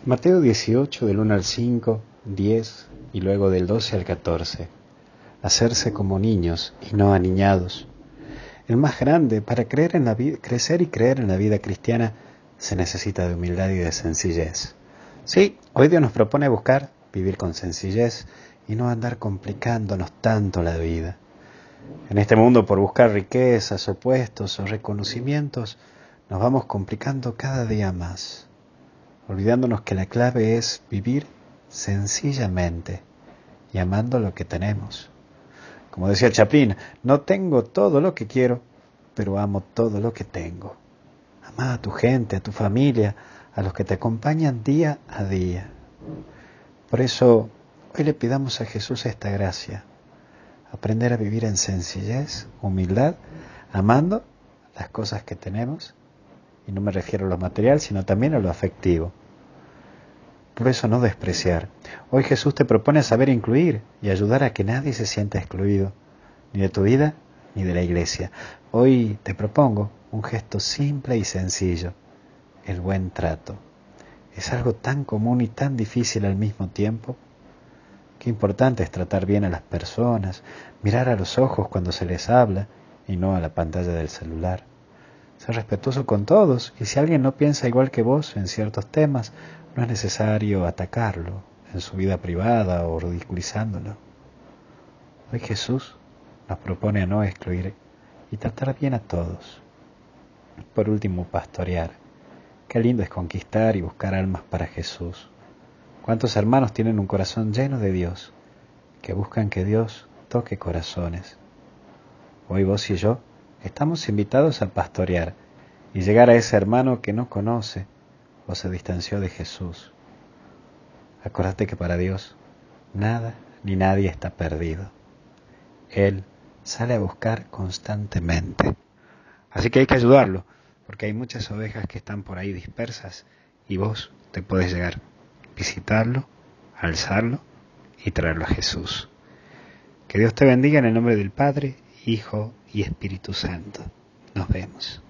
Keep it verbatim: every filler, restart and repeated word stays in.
Mateo dieciocho, del uno al cinco, diez y luego del doce al catorce. Hacerse como niños y no aniñados. El más grande, para creer en la vida, crecer y creer en la vida cristiana, se necesita de humildad y de sencillez. Sí, hoy Dios nos propone buscar vivir con sencillez y no andar complicándonos tanto la vida. En este mundo, por buscar riquezas, opuestos o reconocimientos, nos vamos complicando cada día más, olvidándonos que la clave es vivir sencillamente y amando lo que tenemos. Como decía Chaplin, no tengo todo lo que quiero, pero amo todo lo que tengo. Ama a tu gente, a tu familia, a los que te acompañan día a día. Por eso, hoy le pidamos a Jesús esta gracia: aprender a vivir en sencillez, humildad, amando las cosas que tenemos, y no me refiero a lo material, sino también a lo afectivo. Por eso no despreciar. Hoy Jesús te propone saber incluir y ayudar a que nadie se sienta excluido, ni de tu vida ni de la iglesia. Hoy te propongo un gesto simple y sencillo: el buen trato. Es algo tan común y tan difícil al mismo tiempo. Qué importante es tratar bien a las personas, mirar a los ojos cuando se les habla y no a la pantalla del celular. Ser respetuoso con todos, y si alguien no piensa igual que vos en ciertos temas, no es necesario atacarlo en su vida privada o ridiculizándolo. Hoy Jesús nos propone a no excluir y tratar bien a todos. Por último, pastorear. Qué lindo es conquistar y buscar almas para Jesús. ¿Cuántos hermanos tienen un corazón lleno de Dios, que buscan que Dios toque corazones? Hoy vos y yo estamos invitados a pastorear y llegar a ese hermano que no conoce o se distanció de Jesús. Acordate que para Dios nada ni nadie está perdido. Él sale a buscar constantemente. Así que hay que ayudarlo, porque hay muchas ovejas que están por ahí dispersas y vos te puedes llegar, visitarlo, alzarlo y traerlo a Jesús. Que Dios te bendiga en el nombre del Padre, Hijo y Espíritu Santo. Nos vemos.